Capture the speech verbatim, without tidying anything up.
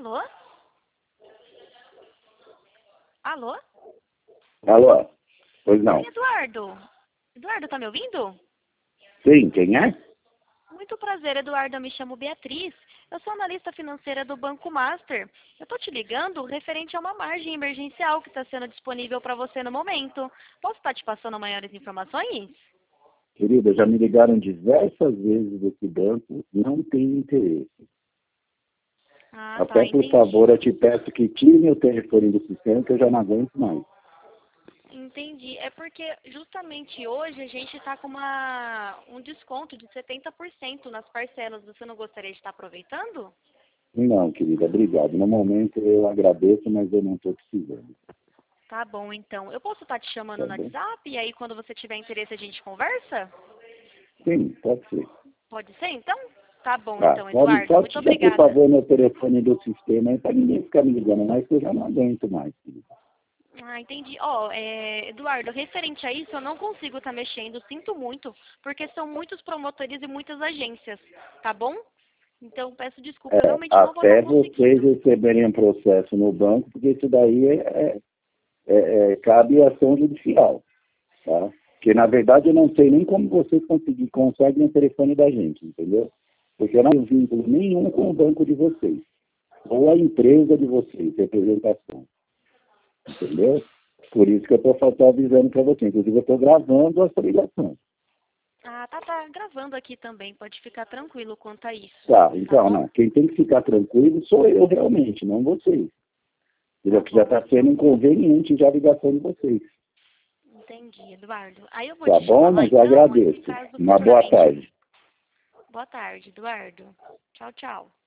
Alô? Alô? Alô? Pois não. Oi, Eduardo. Eduardo, tá me ouvindo? Sim, quem é? Muito prazer, Eduardo. Eu me chamo Beatriz. Eu sou analista financeira do Banco Master. Eu tô te ligando referente a uma margem emergencial que está sendo disponível para você no momento. Posso estar te passando maiores informações? Querida, já me ligaram diversas vezes desse banco, não tem interesse. Ah, tá, Até por entendi. favor, eu te peço que tire meu telefone do sistema, que eu já não aguento mais. Entendi. É porque justamente hoje a gente está com uma, um desconto de setenta por cento nas parcelas. Você não gostaria de estar aproveitando? Não, querida, obrigado. No momento eu agradeço, mas eu não estou precisando. Tá bom, então. Eu posso estar te chamando Tá no bom? WhatsApp e aí quando você tiver interesse a gente conversa? Sim, pode ser. Pode ser, então? Tá bom, Tá, então, pode, Eduardo. pode Muito tirar, por obrigada. favor, meu telefone do sistema aí, para ninguém ficar me ligando mais, que eu já não aguento mais, querida. Ah, entendi. Ó, é, Eduardo, referente a isso, eu não consigo estar mexendo, sinto muito, porque são muitos promotores e muitas agências, tá bom? Então, peço desculpa, eu É, realmente não vou estar até vocês conseguindo. receberem um processo no banco, porque isso daí é, é, é, é, cabe ação judicial, tá? Porque, na verdade, eu não sei nem como vocês conseguir, conseguem o telefone da gente, entendeu? Porque eu não tenho vínculo nenhum com o banco de vocês, ou a empresa de vocês, representação, entendeu? Por isso que eu estou avisando para você. Inclusive, eu estou gravando essa ligação. Ah, tá, tá gravando aqui também, pode ficar tranquilo quanto a isso, Tá, tá então, bom? não. Quem tem que ficar tranquilo sou eu realmente, não vocês. Tá Entendeu? Que já bom, está sendo então. inconveniente já a ligação de vocês. Entendi, Eduardo. Aí eu vou Tá te bom? chamar Mas eu então, e se agradeço. caso Uma boa futuramente. tarde. Boa tarde, Eduardo. Tchau, tchau.